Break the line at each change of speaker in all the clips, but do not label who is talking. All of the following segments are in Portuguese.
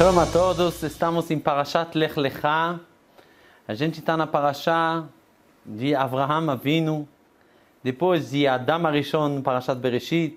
Shalom a todos, estamos em Parashat Lech Lecha. A gente está na Parashá de Avraham Avinu, depois de Adam Arishon, Parashat Bereshit,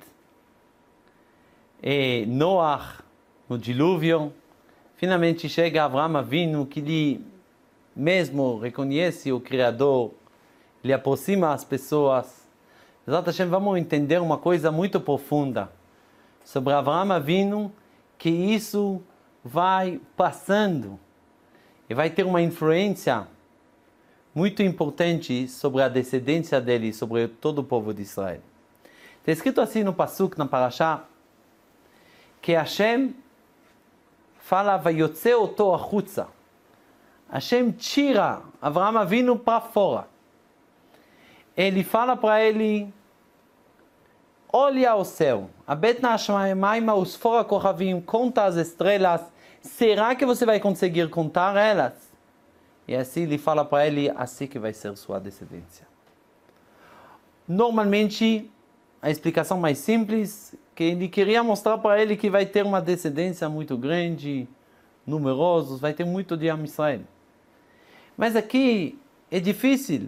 e Noach no dilúvio. Finalmente chega Avraham Avinu, que ele mesmo reconhece o Criador, ele aproxima as pessoas. Exato, vamos entender uma coisa muito profunda sobre Avraham Avinu, que isso vai passando e vai ter uma influência muito importante sobre a descendência dele, sobre todo o povo de Israel. Está escrito assim no Pasuk, na Parashá, que Hashem fala, Vayotze oto achutza. Hashem tira Avraham Avinu para fora. Ele fala para ele, olha ao céu, abet na Hashemayim usfora kochavim, conta as estrelas, será que você vai conseguir contar elas? E assim ele fala para ele, assim que vai ser sua descendência. Normalmente, a explicação mais simples, que ele queria mostrar para ele que vai ter uma descendência muito grande, numerosos, vai ter muito de Am Israel. Mas aqui é difícil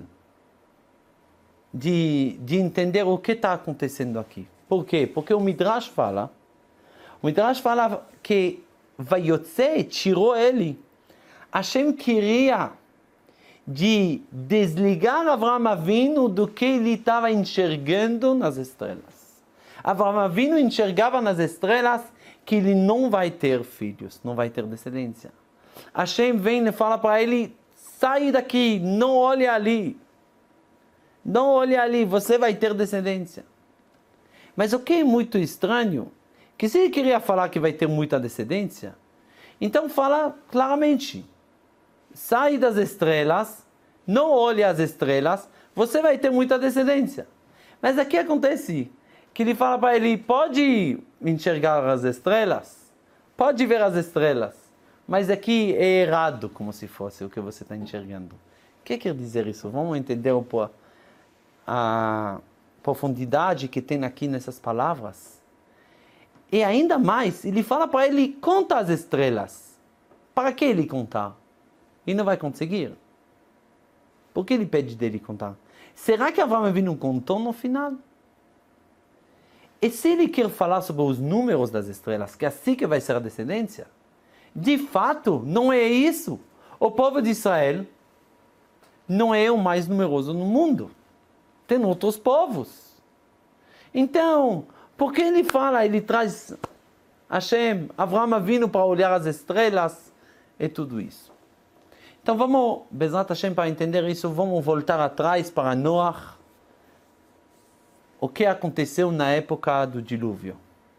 de entender o que está acontecendo aqui. Por quê? Porque o Midrash fala que Vayotze tirou ele. Hashem queria de desligar Avraham Avinu do que ele estava enxergando nas estrelas. Avraham Avinu enxergava nas estrelas que ele não vai ter filhos, não vai ter descendência. Hashem vem e fala para ele, sai daqui, não olhe ali. Não olhe ali, você vai ter descendência. Mas o que é muito estranho, que se ele queria falar que vai ter muita descendência, então fala claramente, sai das estrelas, não olhe as estrelas, você vai ter muita descendência. Mas aqui acontece que ele fala para ele, pode enxergar as estrelas, pode ver as estrelas, mas aqui é errado, como se fosse o que você está enxergando. O que quer dizer isso? Vamos entender um pouco a profundidade que tem aqui nessas palavras. E ainda mais, ele fala para ele, conta as estrelas. Para que ele contar? Ele não vai conseguir. Por que ele pede dele contar? Será que Avraham Avinu contou no final? E se ele quer falar sobre os números das estrelas, que é assim que vai ser a descendência, de fato, não é isso. O povo de Israel não é o mais numeroso no mundo. Tem outros povos. Então, por que ele fala, ele traz Hashem, Avraham Avinu para olhar as estrelas e tudo isso? Então vamos, Bezrat Hashem, para entender isso, vamos voltar atrás para Noach. O que aconteceu na época do dilúvio?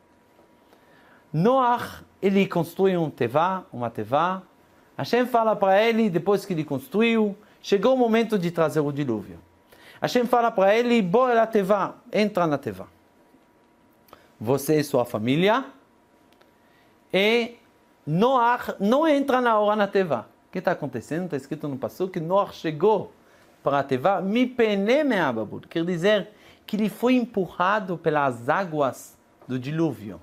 Noach, ele construiu uma tevá. Hashem fala para ele, depois que ele construiu, chegou o momento de trazer o dilúvio. Hashem fala para ele, bora na tevá, entra na tevá. Você e sua família. E Noach não entra na hora na tevá. O que está acontecendo? Está escrito no Pasuk que Noach chegou para a tevá, mi pene me'ababud. Quer dizer que ele foi empurrado pelas águas do dilúvio.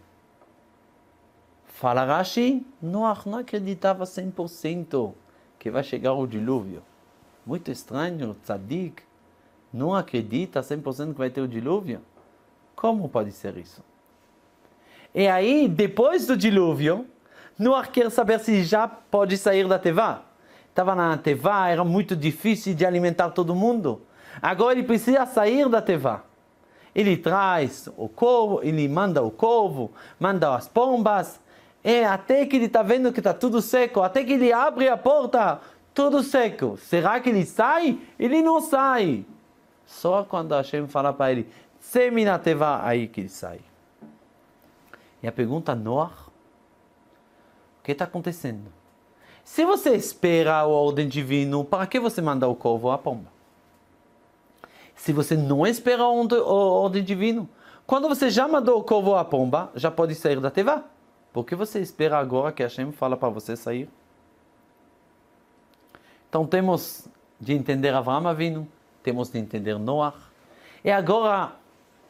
Fala Rashi, Noach não acreditava 100% que vai chegar o dilúvio. Muito estranho, tzadik. Não acredita 100% que vai ter o dilúvio? Como pode ser isso? E aí, depois do dilúvio, Noach quer saber se já pode sair da tevá. Estava na tevá, era muito difícil de alimentar todo mundo. Agora ele precisa sair da tevá. Ele traz o corvo, ele manda o corvo, manda as pombas, e até que ele está vendo que está tudo seco, até que ele abre a porta, tudo seco. Será que ele sai? Ele não sai. Só quando Hashem fala para ele, semi na tevá, aí que ele sai. E a pergunta, Noach, o que está acontecendo? Se você espera a ordem divina, para que você manda o corvo ou a pomba? Se você não espera a ordem divina, quando você já mandou o corvo ou a pomba, já pode sair da tevá. Por que você espera agora que Hashem fala para você sair? Então temos de entender Avraham Avinu, temos de entender Noach. E agora,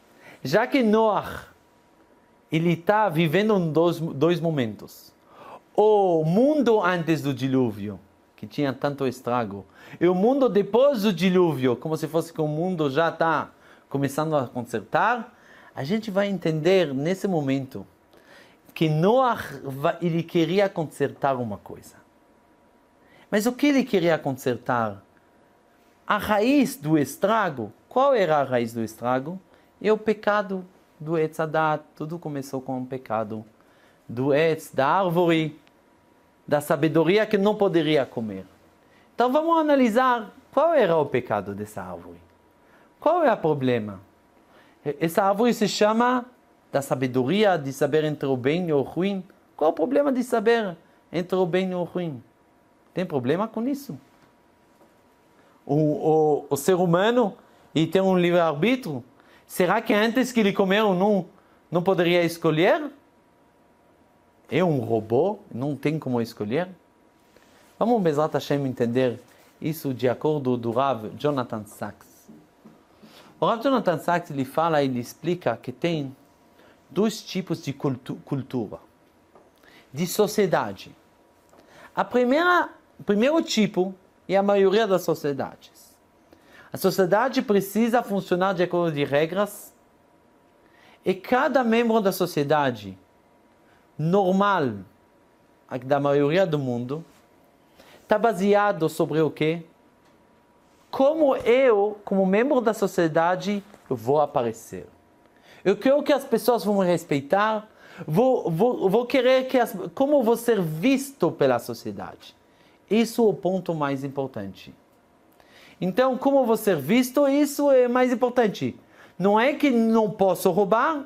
já que Noach, ele está vivendo dois momentos. o mundo antes do dilúvio, que tinha tanto estrago, e o mundo depois do dilúvio, como se fosse que o mundo já está começando a consertar, a gente vai entender nesse momento que Noah, ele queria consertar uma coisa. Mas o que ele queria consertar? A raiz do estrago. Qual era a raiz do estrago? É o pecado do Etz Hadat. Tudo começou com o pecado do Etz, da árvore, da sabedoria que não poderia comer. Então vamos analisar qual era o pecado dessa árvore. Qual é o problema? Essa árvore se chama da sabedoria, de saber entre o bem e o ruim. Qual é o problema de saber entre o bem e o ruim? Tem problema com isso? O ser humano, ele tem um livre-arbítrio. Será que antes que ele comeu não poderia escolher? É um robô, não tem como escolher? Vamos, Bezrat Hashem, entender isso de acordo do Rav Jonathan Sacks. O Rav Jonathan Sacks, ele explica que tem dois tipos de cultura, de sociedade. O primeiro tipo é a maioria das sociedades. A sociedade precisa funcionar de acordo com regras e cada membro da sociedade normal, da maioria do mundo, está baseado sobre o quê? Como eu, como membro da sociedade, eu vou aparecer. Eu quero que as pessoas vão me respeitar, vou querer como vou ser visto pela sociedade. Isso é o ponto mais importante. Então, como vou ser visto, isso é mais importante. Não é que não posso roubar,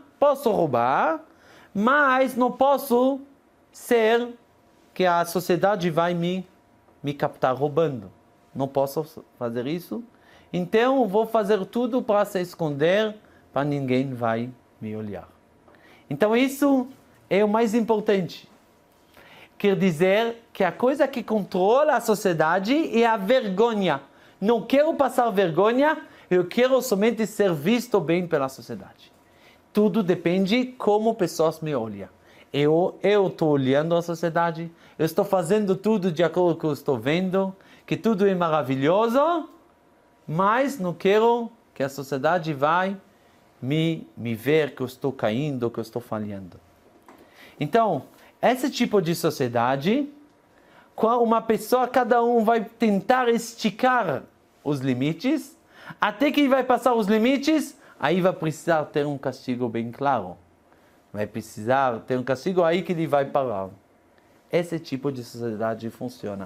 mas não posso ser que a sociedade vai me captar roubando. Não posso fazer isso. Então, vou fazer tudo para se esconder, para ninguém vai me olhar. Então, isso é o mais importante. Quer dizer que a coisa que controla a sociedade é a vergonha. Não quero passar vergonha, eu quero somente ser visto bem pela sociedade. Tudo depende como pessoas me olham. Eu estou olhando a sociedade, eu estou fazendo tudo de acordo com o que eu estou vendo, que tudo é maravilhoso, mas não quero que a sociedade vai me ver que eu estou caindo, que eu estou falhando. Então, esse tipo de sociedade, quando uma pessoa, cada um vai tentar esticar os limites, até que vai passar os limites, aí vai precisar ter um castigo bem claro. Vai precisar ter um castigo aí que ele vai parar. Esse tipo de sociedade funciona.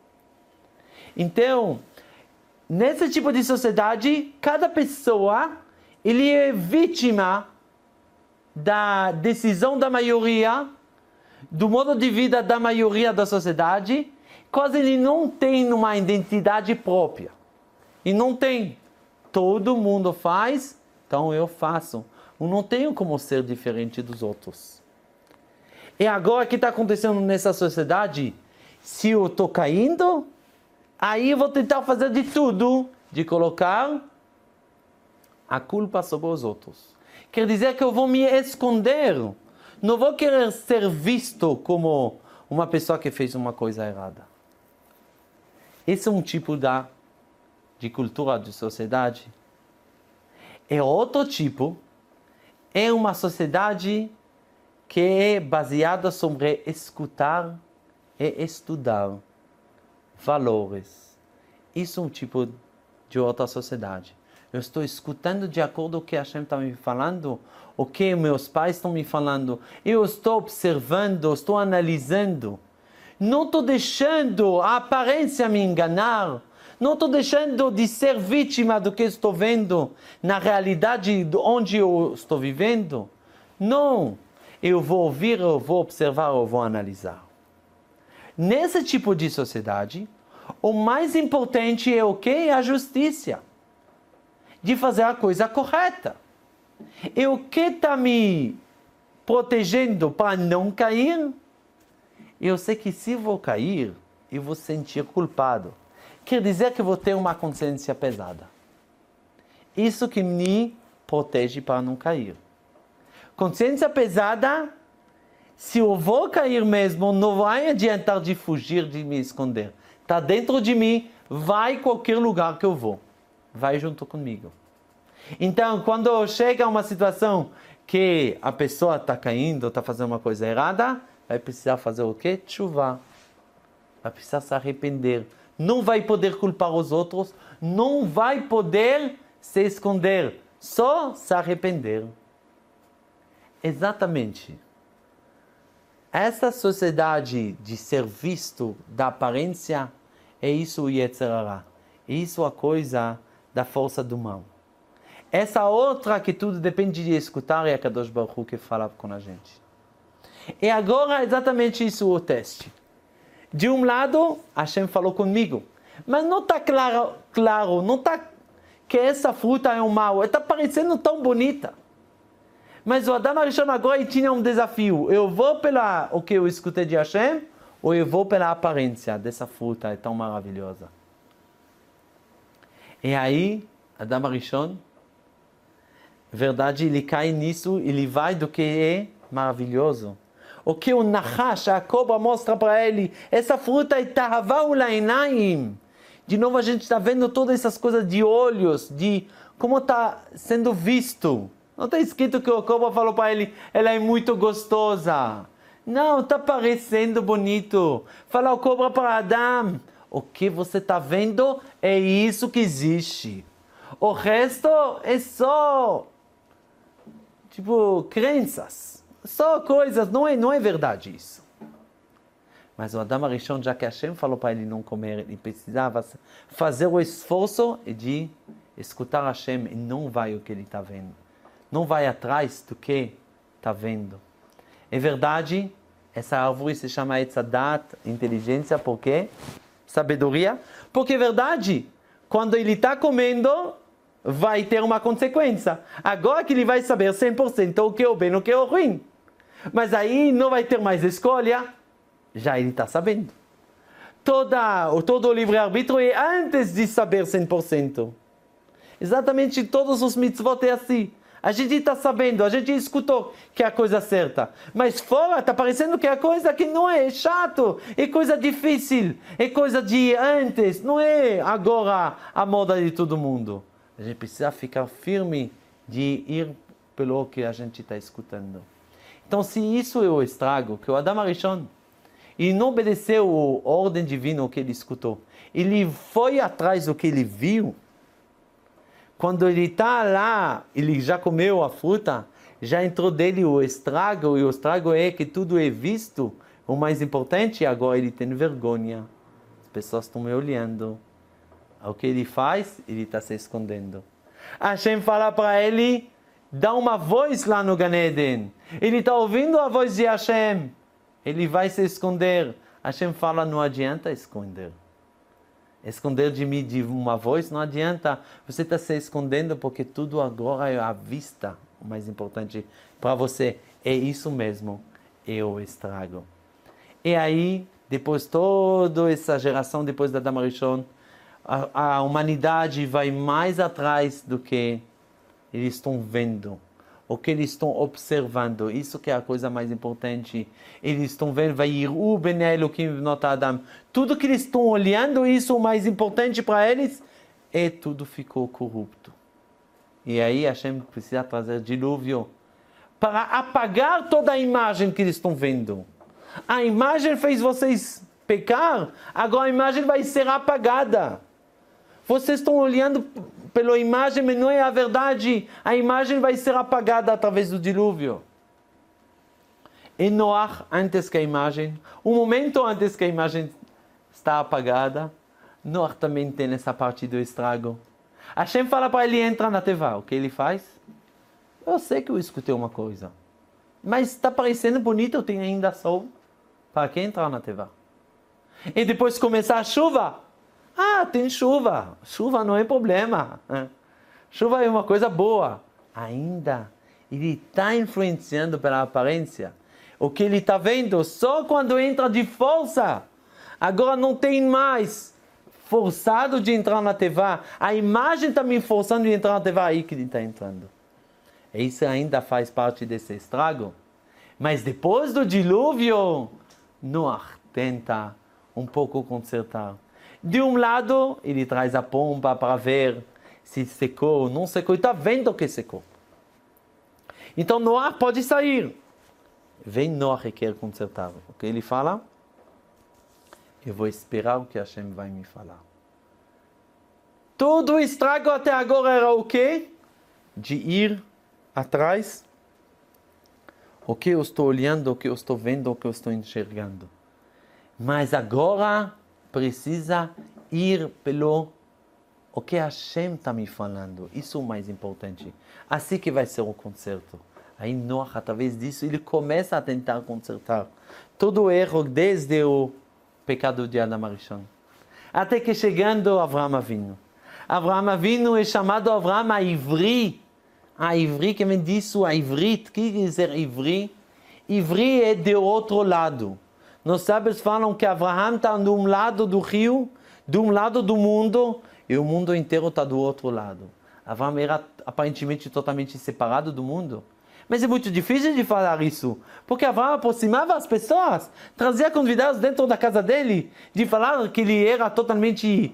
Então, nesse tipo de sociedade, cada pessoa, ele é vítima da decisão da maioria, do modo de vida da maioria da sociedade, quase ele não tem uma identidade própria. E não tem. Todo mundo faz, então eu faço. Eu não tenho como ser diferente dos outros. E agora o que está acontecendo nessa sociedade? Se eu estou caindo, aí eu vou tentar fazer de tudo, de colocar a culpa sobre os outros. Quer dizer que eu vou me esconder. Não vou querer ser visto como uma pessoa que fez uma coisa errada. Esse é um tipo de cultura de sociedade. E outro tipo é uma sociedade que é baseada sobre escutar e estudar valores. Isso é um tipo de outra sociedade. Eu estou escutando de acordo com o que Hashem está me falando, o que meus pais estão me falando. Eu estou observando, estou analisando. Não estou deixando a aparência me enganar. Não estou deixando de ser vítima do que estou vendo na realidade onde eu estou vivendo. Não. Eu vou ouvir, eu vou observar, eu vou analisar. Nesse tipo de sociedade, o mais importante é o quê? É a justiça. De fazer a coisa correta. E o que está me protegendo para não cair? Eu sei que se vou cair, eu vou sentir culpado. Quer dizer que vou ter uma consciência pesada. Isso que me protege para não cair. Consciência pesada Se eu vou cair mesmo, não vai adiantar de fugir, de me esconder. Está dentro de mim, vai qualquer lugar que eu vou. Vai junto comigo. Então, quando chega uma situação que a pessoa está caindo, está fazendo uma coisa errada, vai precisar fazer o quê? Tshuva. Vai precisar se arrepender. Não vai poder culpar os outros, não vai poder se esconder, só se arrepender. Exatamente. Essa sociedade de ser visto da aparência, é isso o Yetzer Hara. É isso a coisa da força do mal. Essa outra que tudo depende de escutar é a Kadosh Baruch Hu que fala com a gente. E agora exatamente isso o teste. De um lado, Hashem falou comigo, mas não está claro, não está que essa fruta é um mal, está parecendo tão bonita. Mas o Adam Arishon agora tinha um desafio, eu vou pela o que eu escutei de Hashem, ou eu vou pela aparência dessa fruta, é tão maravilhosa. E aí, Adam Arishon, verdade, ele cai nisso, ele vai do que é maravilhoso. O que o Nachash, a cobra, mostra para ele, essa fruta é Tahava Ulainaim. De novo a gente está vendo todas essas coisas de olhos, de como está sendo visto. Não está escrito que o cobra falou para ele, ela é muito gostosa. Não, está parecendo bonito. Fala o cobra para Adam, o que você está vendo é isso que existe. O resto é só, crenças. Só coisas, não é verdade isso. Mas o Adam Arishon, já que Hashem falou para ele não comer, ele precisava fazer o esforço de escutar Hashem e não vai o que ele está vendo. Não vai atrás do que está vendo. É verdade, essa árvore se chama Etzadat, inteligência, por quê? Sabedoria. Porque é verdade, quando ele está comendo, vai ter uma consequência. Agora que ele vai saber 100% o que é o bem e o que é o ruim. Mas aí não vai ter mais escolha, já ele está sabendo. Todo o livre-arbítrio é antes de saber 100%. Exatamente todos os mitzvot é assim. A gente está sabendo, a gente escutou que é a coisa certa. Mas fora está parecendo que é a coisa que não é chato, é coisa difícil, é coisa de antes, não é agora a moda de todo mundo. A gente precisa ficar firme de ir pelo que a gente está escutando. Então, se isso é o estrago, que o Adam Arishon, ele não obedeceu a ordem divina que ele escutou, ele foi atrás do que ele viu, quando ele está lá, ele já comeu a fruta, já entrou dele o estrago, e o estrago é que tudo é visto, o mais importante, agora ele tem vergonha, as pessoas estão me olhando, o que ele faz, ele está se escondendo. Hashem fala para ele, dá uma voz lá no Gan Eden. Ele está ouvindo a voz de Hashem. Ele vai se esconder. Hashem fala, não adianta esconder. Esconder de mim de uma voz não adianta. Você está se escondendo porque tudo agora é à vista. O mais importante para você é isso mesmo. É o estrago. E aí, depois toda essa geração, depois da Adam Arishon, a humanidade vai mais atrás do que eles estão vendo, o que eles estão observando. Isso que é a coisa mais importante. Eles estão vendo, Vayiru bnei Elokim bnot Adam. Tudo que eles estão olhando, isso o mais importante para eles, é tudo ficou corrupto. E aí Hashem precisa trazer dilúvio para apagar toda a imagem que eles estão vendo. A imagem fez vocês pecar, agora a imagem vai ser apagada. Vocês estão olhando pela imagem, mas não é a verdade. A imagem vai ser apagada através do dilúvio. E Noach, antes que a imagem, um momento antes que a imagem está apagada, Noach também tem essa parte do estrago. Hashem fala para ele entrar na teva. O que ele faz? Eu sei que eu escutei uma coisa, mas está parecendo bonito, eu tenho ainda sol. Para que entrar na teva? E depois começar a chuva. Tem chuva. Chuva não é problema. Chuva é uma coisa boa. Ainda, ele está influenciando pela aparência. O que ele está vendo, só quando entra de força. Agora não tem mais forçado de entrar na teva. A imagem está me forçando de entrar na teva, aí que ele está entrando. E isso ainda faz parte desse estrago. Mas depois do dilúvio, Noah tenta um pouco consertar. De um lado, ele traz a pompa para ver se secou ou não secou, e está vendo que secou. Então Noah pode sair. Vem Noah e quer consertar. O que ele fala? Eu vou esperar o que Hashem vai me falar. Todo o estrago até agora era o quê? De ir atrás. O que eu estou olhando, o que eu estou vendo, o que eu estou enxergando. Mas agora precisa ir pelo o que Hashem está me falando. Isso é o mais importante. Assim que vai ser o conserto. Aí Noah, através disso, ele começa a tentar consertar todo o erro desde o pecado de Adam Arishon. Até que chegando Avraham Avinu. Avraham Avinu é chamado Avraham a-Ivri. A-Ivri, que vem disso, a Ivrit. O que quer dizer Ivri? Ivri é do outro lado. Nós sábios falam que Avraham está de um lado do rio, de um lado do mundo, e o mundo inteiro está do outro lado. Avraham era aparentemente totalmente separado do mundo. Mas é muito difícil de falar isso, porque Avraham aproximava as pessoas, trazia convidados dentro da casa dele, de falar que ele era totalmente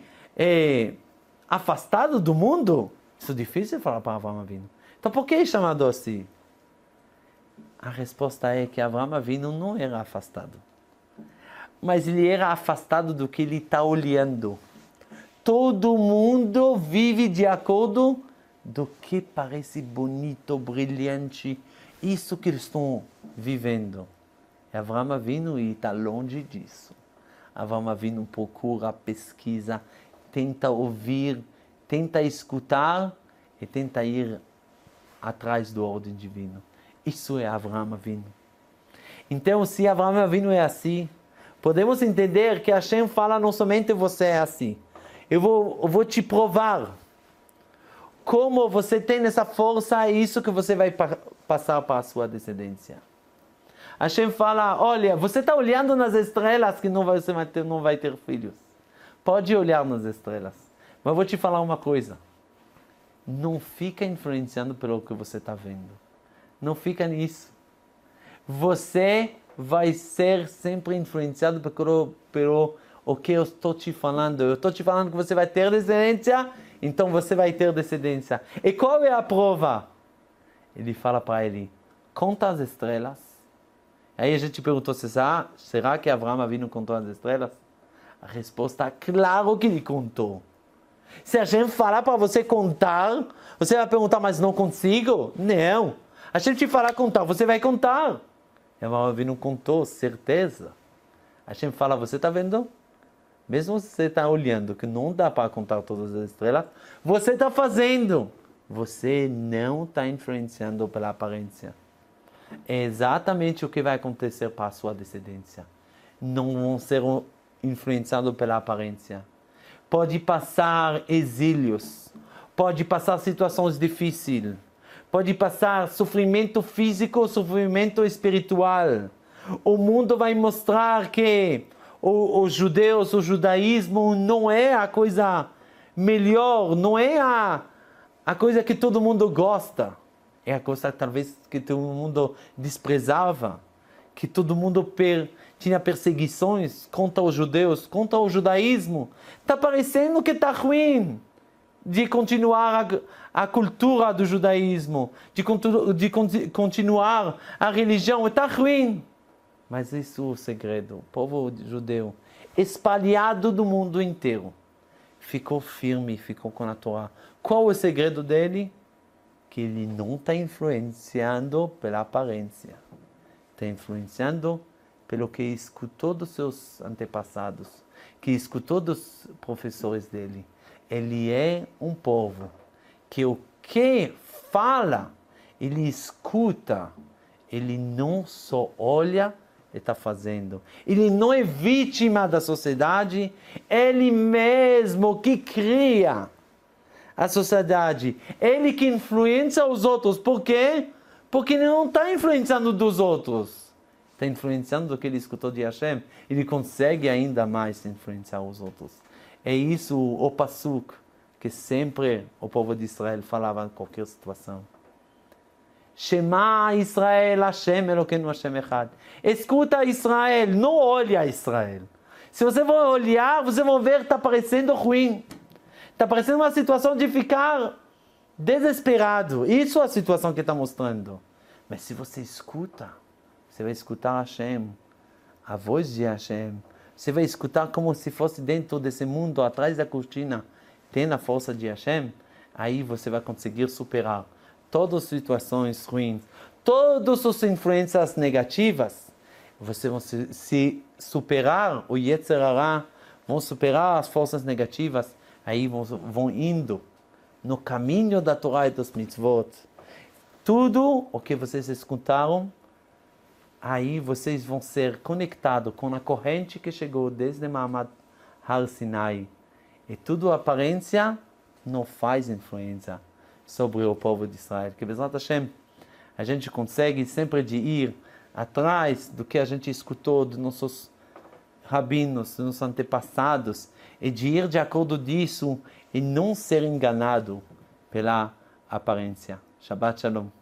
afastado do mundo. Isso é difícil de falar para Avraham Avinu. Então por que é chamado assim? A resposta é que Avraham Avinu não era afastado, mas ele era afastado do que ele está olhando. Todo mundo vive de acordo do que parece bonito, brilhante, isso que eles estão vivendo. E Avraham Avinu está longe disso. Avraham Avinu procura, pesquisa, tenta ouvir, tenta escutar e tenta ir atrás do ordem divino. Isso é Avraham Avinu. Então, se Avraham Avinu é assim, podemos entender que Hashem fala não somente você é assim. Eu vou te provar como você tem essa força e isso que você vai passar para a sua descendência. Hashem fala, olha, você está olhando nas estrelas que não vai ter filhos. Pode olhar nas estrelas. Mas eu vou te falar uma coisa. Não fica influenciando pelo que você está vendo. Não fica nisso. Você vai ser sempre influenciado pelo o que eu estou te falando. Eu estou te falando que você vai ter descendência, então você vai ter descendência. E qual é a prova? Ele fala para ele, conta as estrelas. Aí a gente perguntou, será que Avraham Avinu contou as estrelas? A resposta é claro que ele contou. Se a gente falar para você contar, você vai perguntar, mas não consigo? Não. A gente te falar contar, você vai contar. Avraham Avinu contou, certeza. A gente fala, você está vendo? Mesmo se você está olhando que não dá para contar todas as estrelas, você está fazendo. Você não está influenciando pela aparência. É exatamente o que vai acontecer para a sua descendência. Não vão ser influenciados pela aparência. Pode passar exílios, pode passar situações difíceis, pode passar sofrimento físico, sofrimento espiritual. O mundo vai mostrar que os judeus, o judaísmo não é a coisa melhor, não é a coisa que todo mundo gosta. É a coisa talvez que todo mundo desprezava, que todo mundo tinha perseguições contra os judeus, contra o judaísmo. Está parecendo que está ruim de continuar a cultura do judaísmo, de continuar a religião. Está ruim. Mas isso é o segredo. O povo judeu, espalhado do mundo inteiro, ficou firme, ficou com a Torá. Qual é o segredo dele? Que ele não está influenciando pela aparência. Está influenciando pelo que escutou dos seus antepassados, que escutou dos professores dele. Ele é um povo que o que fala, ele escuta, ele não só olha e está fazendo. Ele não é vítima da sociedade, ele mesmo que cria a sociedade. Ele que influencia os outros. Por quê? Porque ele não está influenciando dos outros. Está influenciando do que ele escutou de Hashem. Ele consegue ainda mais influenciar os outros. É isso o Pasuk que sempre o povo de Israel falava em qualquer situação. Shema Israel, Hashem Elokeinu Hashem Echad. Escuta Israel, não olha Israel. Se você for olhar, você vai ver que está parecendo ruim. Está parecendo uma situação de ficar desesperado. Isso é a situação que está mostrando. Mas se você escuta, você vai escutar Hashem, a voz de Hashem. Você vai escutar como se fosse dentro desse mundo, atrás da cortina, tem a força de Hashem. Aí você vai conseguir superar todas as situações ruins, todas as influências negativas. Você vai se superar o Yetzer Hara, vão superar as forças negativas. Aí vão indo no caminho da Torá e dos mitzvot. Tudo o que vocês escutaram, aí vocês vão ser conectados com a corrente que chegou desde Ma'amad Har Sinai. E tudo a aparência não faz influência sobre o povo de Israel. Que Bezrat Hashem, a gente consegue sempre de ir atrás do que a gente escutou dos nossos rabinos, dos nossos antepassados, e de ir de acordo disso e não ser enganado pela aparência. Shabbat Shalom.